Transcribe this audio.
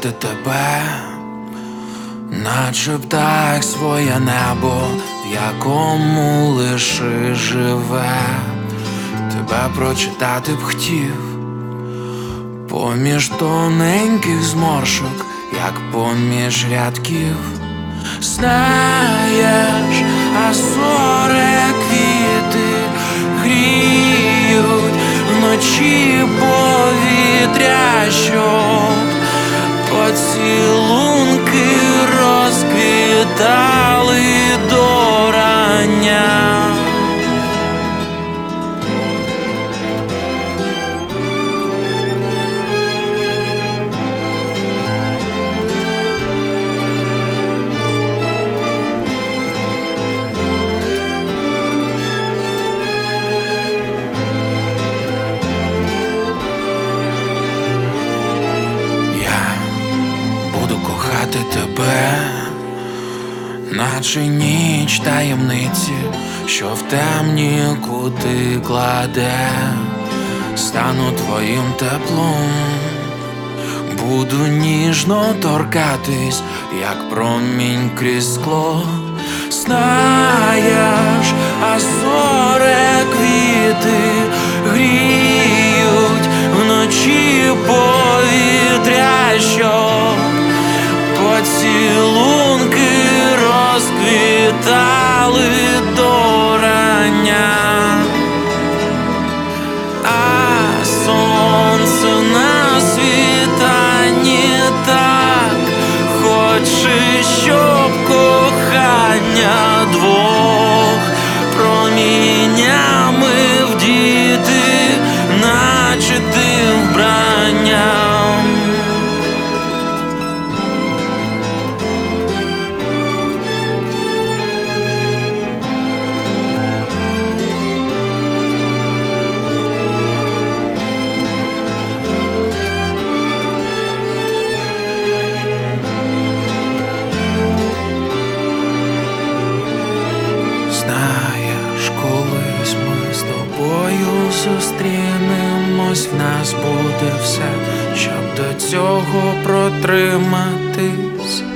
кохати тебе, наче птах своє небо, в якому лише живе. Тебе прочитати б хотів поміж тоненьких зморшок, як поміж рядків. Знаєш, а зори квіти гріють вночі повітря, щоб поцілунки розквітали до рання. Кохати тебе, наче ніч таємниці, що в темні кути кладе. Стану твоїм теплом, буду ніжно торкатись, як промінь крізь скло. Знаєш, а зори квіти гріють вночі повітря, що поцілунки розквітали до рання. А сонце на світанні так хоче, щоб кохання двох промінями вдіти, наче ти вбранням. Знаєш, колись ми з тобою зустрінемось, в нас буде все, щоб до цього протриматись.